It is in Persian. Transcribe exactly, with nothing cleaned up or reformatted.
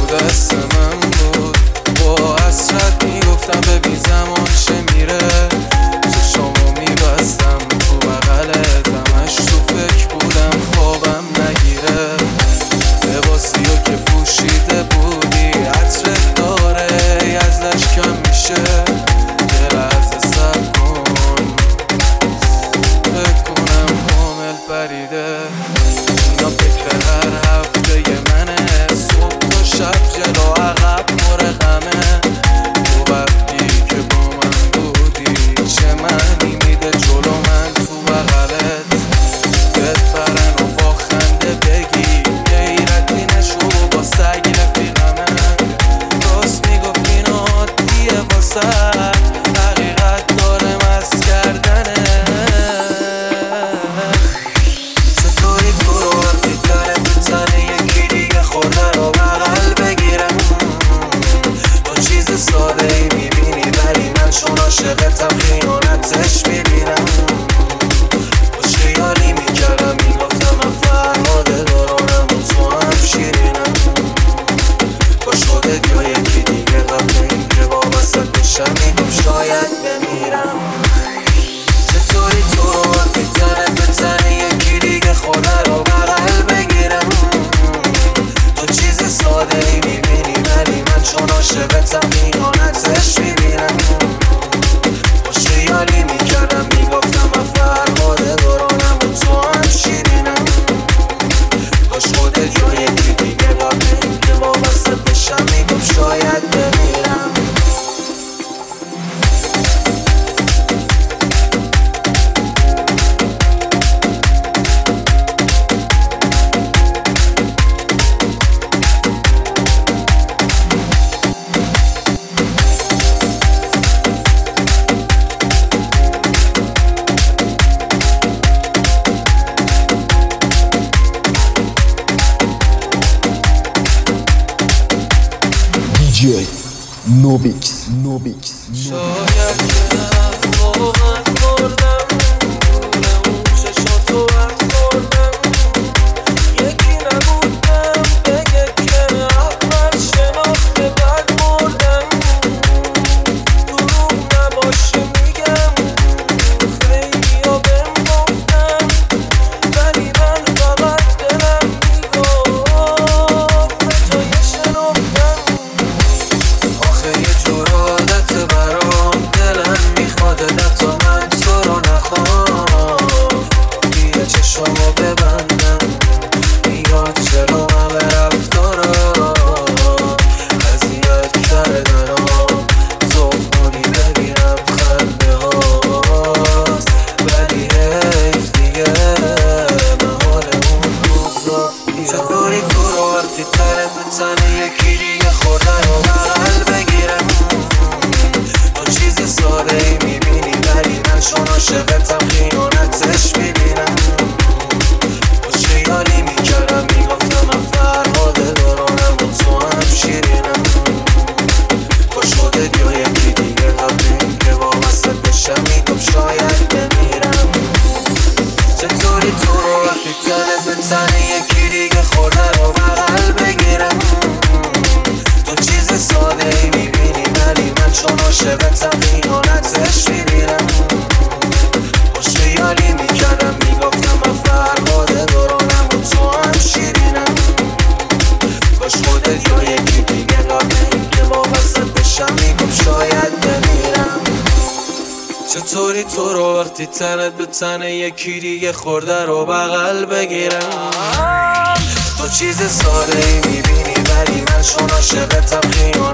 دست من بود. با حسرت میگفتم ببین زمان چه میره، چشامو میبستم تو بغلت، همش تو فکر بودم خوابم نگیره. لباسیو که پوشیده بودی عطرت داره ازش کم میشه. یه لحظه صبر کن فکر کنم کامل پریده. اینا فکر هر هفته منه، صبح تا شب جلو عقب مرغمه. تو وقتی که با من بودی چه معنی میده جلو من تو بغلت. بپرن و با خنده بگی غیرتی نشو با سگ رفیقمه. راست میگفت این عادیه واسه حقیقت داره مست کردنه. چطوری تو رو وقتی تره تو تنه یکی دیگه خورده رو بغل بگیرم. تو چیز ساده ای میبینی ولی من چون عاشقتم خیانتش میبینم. باش خیالی میکردم میگفتم من فرهاده دارانم و تو هم شیرینم. باش خودت یا یکی دیگه قبل اینکه وابستت بشم میگفت شاید بمیرم. چطوری تو رو وقتی تنه به تنه یکی دیگه خورده رو بغل بگیرم. تو چیز ساده ای میبینی ولی من چون عاشقتم خیانتش میبینم. باش خیالی میکردم میگفتم من فرهاده دارانم و تو هم شیرینم. باش خودت یا یکی دیگه قبل اینکه وابستت بشم میگفت شاید بمیرم. دیجی نوبیکس نوبیکس شاید که نه واقعا مردم دور اون چشاتو وقت خوردم. یکی نبودم بگه که اول شناخته بعد مردم. دروغ نباشه میگم خیلی ها بهم گفتم ولی من فقط دلم میگفت به جای شنفتم. آخه یه جور عادت برام دلم میخواد حتی من تو رو نخوام. یه چشمو ببندم میاد جلو همه رفتارا اذیت کردنام. زخمونی ببینم خنده هاست ولی حیف دیگه محال اون روزا. چطوری تو رو وقتی تره به تنه یکی دیگه خورده رو بغل بگیرم. تو چیز ساده ای میبینی ولی من چون عاشقتم خیانتش میبینم. باش خیالی میکردم میگفتم من فرهاده دارانم و تو هم شیرینم. باش خودت یا یکی دیگه قبل اینکه وابستت بشم میگفت شاید بمیرم. چطوری تو رو وقتی تنه به تنه یکی دیگه خورده رو بغل بگیرم. تو چیز ساده ای میبینی ولی من چون عاشقتم خیانتش میبینم. باش خیالی میکردم میگفتم من فرهاده دارانم و تو هم شیرینم. باش خودت یا یکی دیگه قبل اینکه وابستت بشم میگفت شاید بمیرم. چطوری تو رو وقتی تنت به تنه یکی دیگه خورده رو بغل بگیرم. تو چیز ساده ای میبینی ولی من چون عاشقتم خیانتش